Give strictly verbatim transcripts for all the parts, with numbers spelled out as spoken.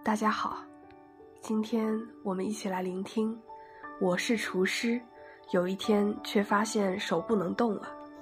大家好，今天我们一起来聆听我是厨师，有一天却发现手不能动了。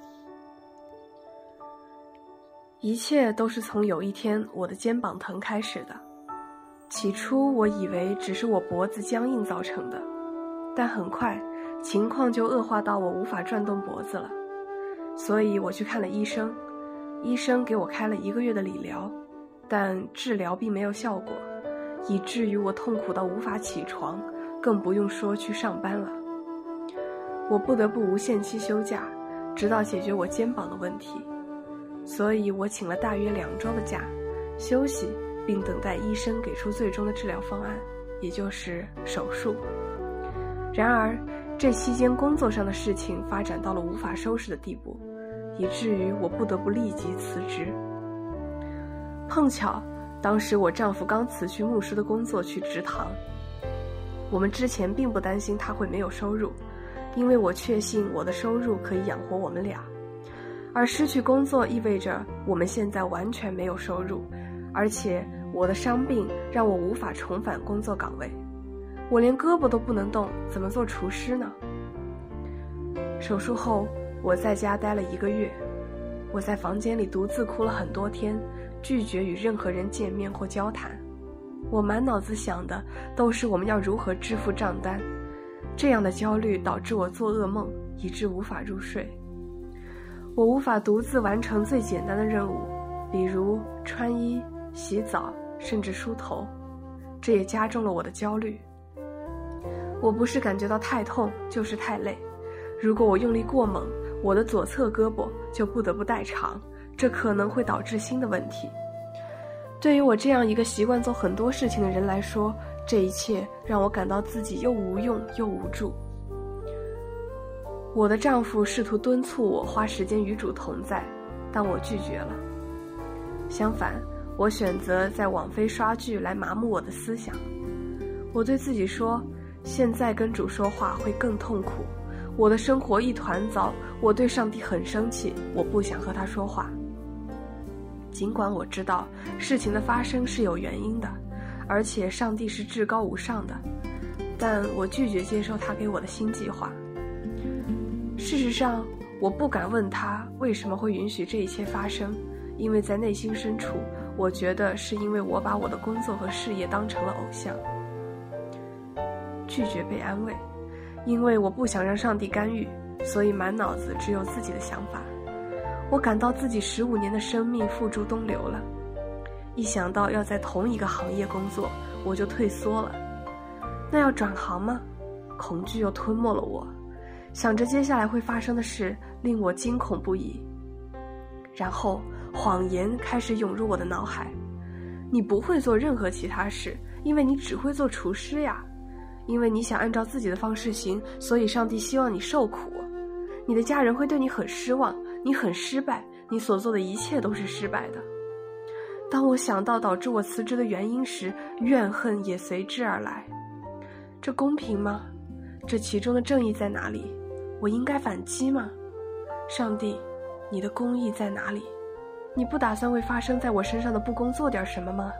一切都是从有一天我的肩膀疼开始的。起初我以为只是我脖子僵硬造成的，但很快情况就恶化到我无法转动脖子了。所以我去看了医生，医生给我开了一个月的理疗，但治疗并没有效果，以至于我痛苦到无法起床，更不用说去上班了。我不得不无限期休假，直到解决我肩膀的问题。所以我请了大约两周的假，休息并等待医生给出最终的治疗方案，也就是手术。然而这期间工作上的事情发展到了无法收拾的地步，以至于我不得不立即辞职。碰巧当时我丈夫刚辞去牧师的工作去职堂，我们之前并不担心他会没有收入，因为我确信我的收入可以养活我们俩。而失去工作意味着我们现在完全没有收入，而且我的伤病让我无法重返工作岗位，我连胳膊都不能动，怎么做厨师呢？手术后我在家待了一个月，我在房间里独自哭了很多天，拒绝与任何人见面或交谈。我满脑子想的都是我们要如何支付账单，这样的焦虑导致我做噩梦，以致无法入睡。我无法独自完成最简单的任务，比如穿衣、洗澡，甚至梳头，这也加重了我的焦虑。我不是感觉到太痛，就是太累。如果我用力过猛，我的左侧胳膊就不得不代偿，这可能会导致新的问题。对于我这样一个习惯做很多事情的人来说，这一切让我感到自己又无用又无助。我的丈夫试图敦促我花时间与主同在，但我拒绝了。相反，我选择在网飞刷剧来麻木我的思想。我对自己说，现在跟主说话会更痛苦，我的生活一团糟，我对上帝很生气，我不想和他说话。尽管我知道事情的发生是有原因的，而且上帝是至高无上的，但我拒绝接受他给我的新计划。事实上，我不敢问他为什么会允许这一切发生，因为在内心深处，我觉得是因为我把我的工作和事业当成了偶像。拒绝被安慰，因为我不想让上帝干预，所以满脑子只有自己的想法。我感到自己十五年的生命付诸东流了，一想到要在同一个行业工作，我就退缩了。那要转行吗？恐惧又吞没了我，想着接下来会发生的事，令我惊恐不已。然后谎言开始涌入我的脑海，你不会做任何其他事，因为你只会做厨师呀。因为你想按照自己的方式行，所以上帝希望你受苦。你的家人会对你很失望，你很失败，你所做的一切都是失败的。当我想到导致我辞职的原因时，怨恨也随之而来。这公平吗？这其中的正义在哪里？我应该反击吗？上帝，你的公义在哪里？你不打算为发生在我身上的不公做点什么吗？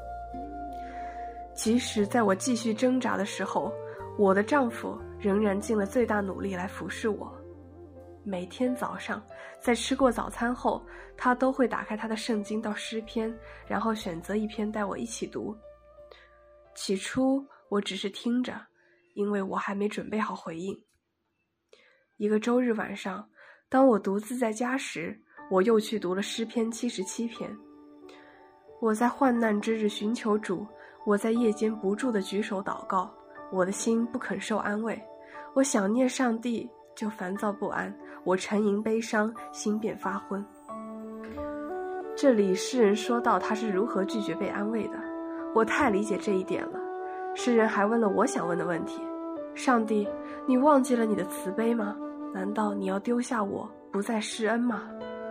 即使在我继续挣扎的时候，我的丈夫仍然尽了最大努力来服侍我。每天早上在吃过早餐后，他都会打开他的圣经到诗篇，然后选择一篇带我一起读。起初我只是听着，因为我还没准备好回应。一个周日晚上，当我独自在家时，我又去读了诗篇七十七篇。我在患难之日寻求主，我在夜间不住地举手祷告，我的心不肯受安慰，我想念上帝就烦躁不安，我沉吟悲伤，心便发昏。这里诗人说到他是如何拒绝被安慰的，我太理解这一点了。诗人还问了我想问的问题，上帝，你忘记了你的慈悲吗？难道你要丢下我，不再施恩吗？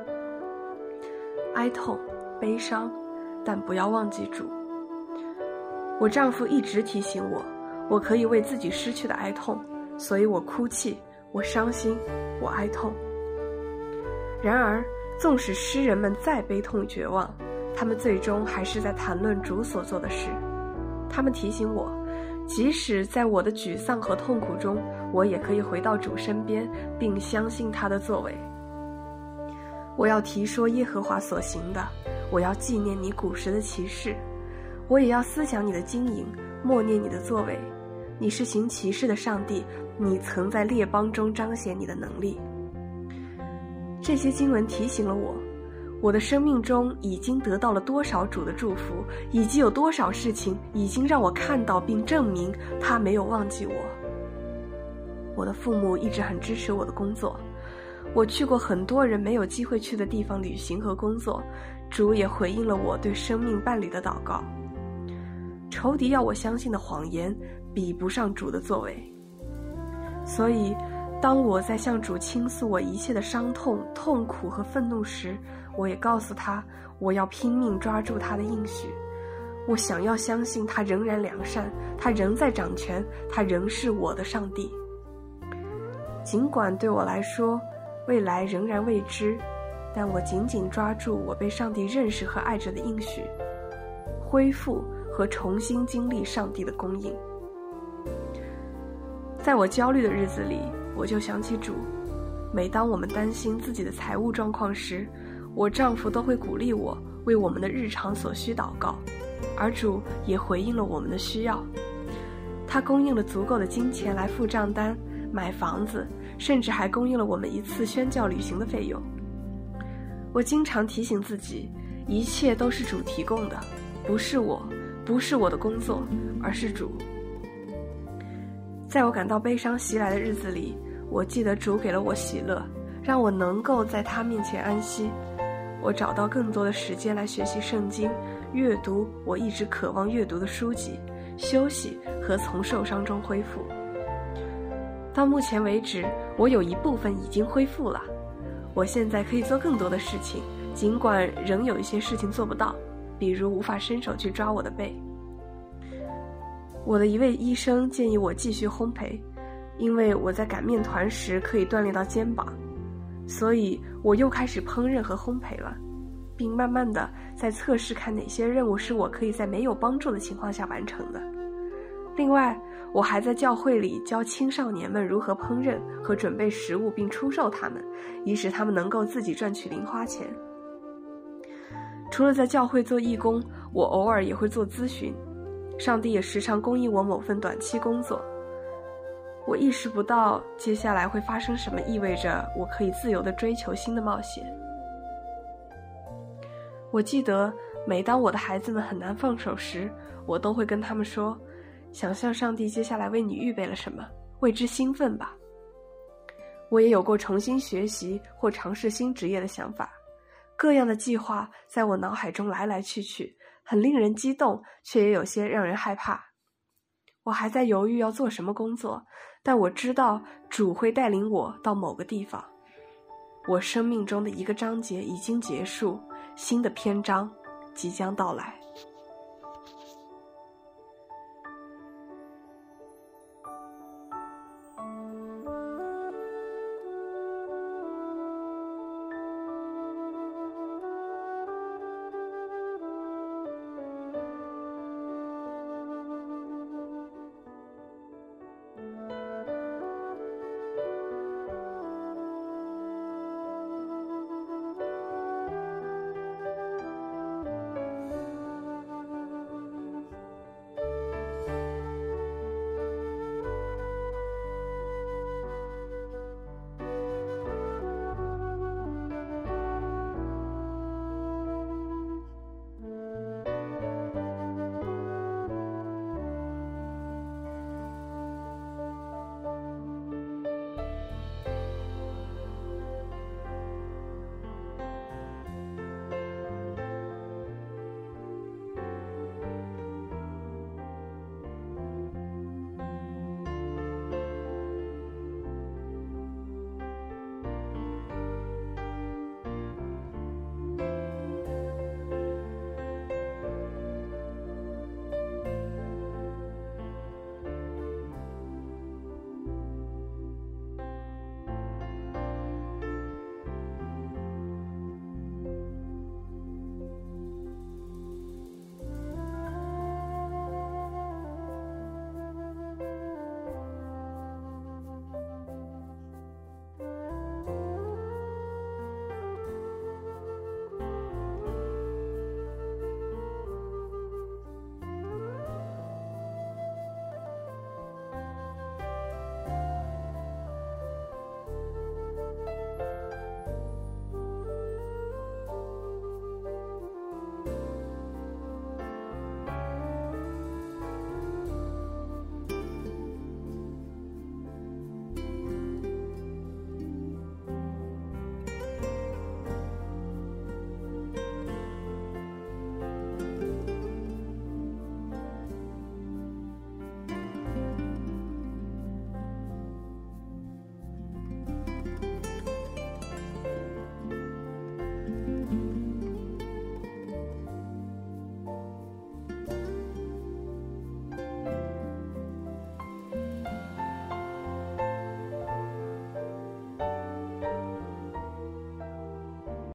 哀痛，悲伤，但不要忘记主。我丈夫一直提醒我，我可以为自己失去的哀痛，所以我哭泣，我伤心，我哀痛。然而，纵使诗人们再悲痛绝望，他们最终还是在谈论主所做的事。 他们提醒我，即使在我的沮丧和痛苦中，我也可以回到主身边，并相信他的作为。我要提说耶和华所行的，我要纪念你古时的奇事，我也要思想你的经营，默念你的作为。你是行奇事的上帝，你曾在列邦中彰显你的能力。这些经文提醒了我，我的生命中已经得到了多少主的祝福，以及有多少事情已经让我看到并证明他没有忘记我。我的父母一直很支持我的工作，我去过很多人没有机会去的地方旅行和工作，主也回应了我对生命伴侣的祷告。仇敌要我相信的谎言比不上主的作为，所以当我在向主倾诉我一切的伤痛、痛苦和愤怒时，我也告诉他，我要拼命抓住他的应许。我想要相信他仍然良善，他仍在掌权，他仍是我的上帝。尽管对我来说未来仍然未知，但我紧紧抓住我被上帝认识和爱着的应许，恢复和重新经历上帝的供应。在我焦虑的日子里，我就想起主。每当我们担心自己的财务状况时，我丈夫都会鼓励我为我们的日常所需祷告，而主也回应了我们的需要。他供应了足够的金钱来付账单、买房子，甚至还供应了我们一次宣教旅行的费用。我经常提醒自己，一切都是主提供的，不是我，不是我的工作，而是主。在我感到悲伤袭来的日子里，我记得主给了我喜乐，让我能够在他面前安息。我找到更多的时间来学习圣经，阅读我一直渴望阅读的书籍，休息和从受伤中恢复。到目前为止，我有一部分已经恢复了。我现在可以做更多的事情，尽管仍有一些事情做不到，比如无法伸手去抓我的背。我的一位医生建议我继续烘焙，因为我在擀面团时可以锻炼到肩膀，所以我又开始烹饪和烘焙了，并慢慢的在测试看哪些任务是我可以在没有帮助的情况下完成的。另外，我还在教会里教青少年们如何烹饪和准备食物，并出售它们，以使他们能够自己赚取零花钱。除了在教会做义工，我偶尔也会做咨询，上帝也时常供应我某份短期工作。我意识不到接下来会发生什么，意味着我可以自由地追求新的冒险。我记得每当我的孩子们很难放手时，我都会跟他们说，想象上帝接下来为你预备了什么，为之兴奋吧。我也有过重新学习或尝试新职业的想法，各样的计划在我脑海中来来去去，很令人激动，却也有些让人害怕。我还在犹豫要做什么工作，但我知道主会带领我到某个地方。我生命中的一个章节已经结束，新的篇章即将到来。